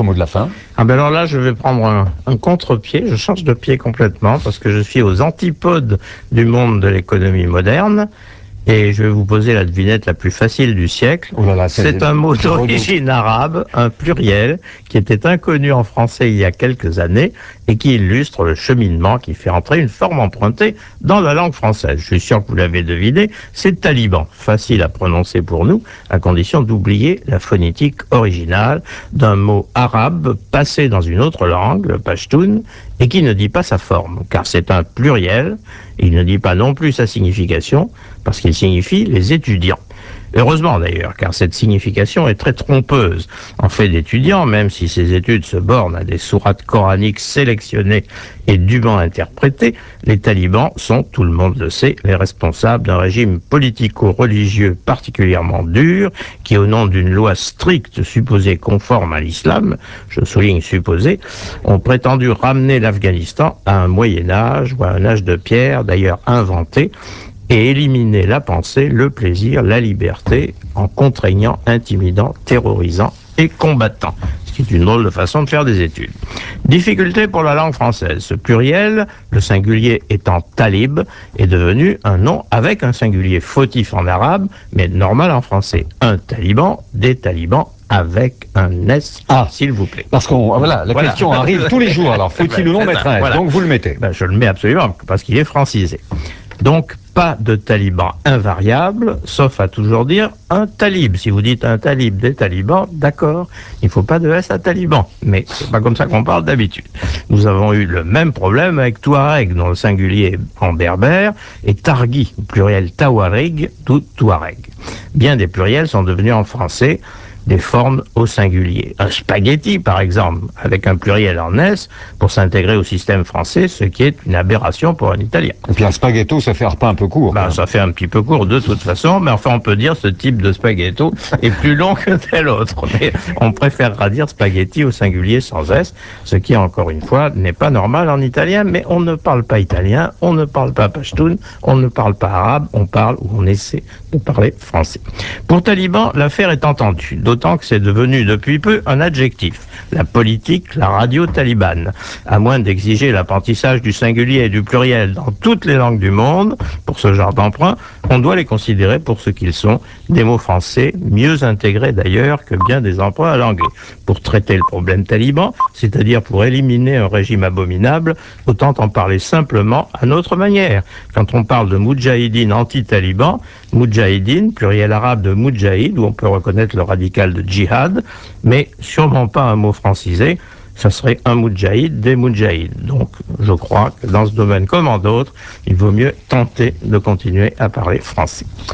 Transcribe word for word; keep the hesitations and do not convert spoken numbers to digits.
mot de la fin. Ah ben alors là, je vais prendre un, un contre-pied, je change de pied complètement, parce que je suis aux antipodes du monde de l'économie moderne. Et je vais vous poser la devinette la plus facile du siècle. Oh là là, c'est un mot d'origine arabe, un pluriel, qui était inconnu en français il y a quelques années et qui illustre le cheminement qui fait entrer une forme empruntée dans la langue française. Je suis sûr que vous l'avez deviné, c'est taliban. Facile à prononcer pour nous, à condition d'oublier la phonétique originale d'un mot arabe passé dans une autre langue, le pashtun, et qui ne dit pas sa forme, car c'est un pluriel. Il ne dit pas non plus sa signification, parce qu'il signifie les étudiants. Heureusement d'ailleurs, car cette signification est très trompeuse. En fait d'étudiants, même si ces études se bornent à des sourates coraniques sélectionnées et dûment interprétées, les talibans sont, tout le monde le sait, les responsables d'un régime politico-religieux particulièrement dur, qui au nom d'une loi stricte supposée conforme à l'islam, je souligne supposée, ont prétendu ramener l'Afghanistan à un Moyen-Âge ou à un âge de pierre, d'ailleurs inventé, et éliminer la pensée, le plaisir, la liberté, en contraignant, intimidant, terrorisant et combattant. Ce qui est une drôle de façon de faire des études. Difficulté pour la langue française. Ce pluriel, le singulier étant talib, est devenu un nom avec un singulier fautif en arabe, mais normal en français. Un taliban, des talibans, avec un S, ah, s'il vous plaît. Parce qu'on, voilà, la voilà. question arrive tous les jours. Alors, faut-il ben, ou non mettre un S? Voilà. Donc, vous le mettez. Ben, je le mets absolument, parce qu'il est francisé. Donc, pas de taliban invariable, sauf à toujours dire un talib. Si vous dites un talib des talibans, d'accord, il ne faut pas de S à taliban. Mais c'est pas comme ça qu'on parle d'habitude. Nous avons eu le même problème avec Touareg, dont le singulier en berbère, et Targhi, pluriel Tawarig, d'où Touareg. Bien des pluriels sont devenus en français des formes au singulier. Un spaghetti, par exemple, avec un pluriel en S, pour s'intégrer au système français, ce qui est une aberration pour un Italien. Et puis un spaghetto, ça fait un repas un peu court. Ben, ça fait un petit peu court de toute façon, mais enfin on peut dire ce type de spaghetto est plus long que tel autre. Mais on préférera dire spaghetti au singulier sans S, ce qui, encore une fois, n'est pas normal en italien, mais on ne parle pas italien, on ne parle pas pashtun, on ne parle pas arabe, on parle ou on essaie de parler français. Pour Taliban, l'affaire est entendue, d'autant que c'est devenu depuis peu un adjectif. La politique, la radio talibane. À moins d'exiger l'apprentissage du singulier et du pluriel dans toutes les langues du monde, pour ce genre d'emprunt, on doit les considérer pour ce qu'ils sont, des mots français, mieux intégrés d'ailleurs que bien des emprunts à l'anglais. Pour traiter le problème taliban, c'est-à-dire pour éliminer un régime abominable, autant en parler simplement à notre manière. Quand on parle de moudjahidine anti-taliban, moudjahidine, pluriel arabe de moudjahid, où on peut reconnaître le radical de djihad, mais sûrement pas un mot francisé, ça serait un moudjahid, des moudjahids. Donc, je crois que dans ce domaine comme en d'autres, il vaut mieux tenter de continuer à parler français.